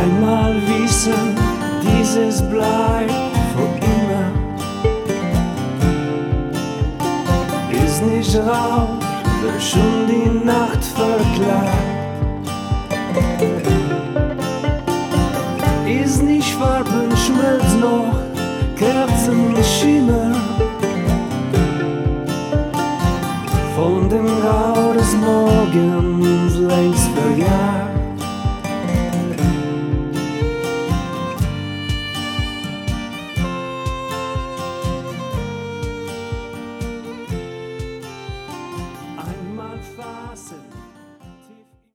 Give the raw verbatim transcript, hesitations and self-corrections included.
einmal wissen, dieses bleibt für immer. Ist nicht Rausch, der schon die Nacht verklagt. Ist nicht Farben, schmelzt noch Kerzenschimmer von dem Grau des Morgens.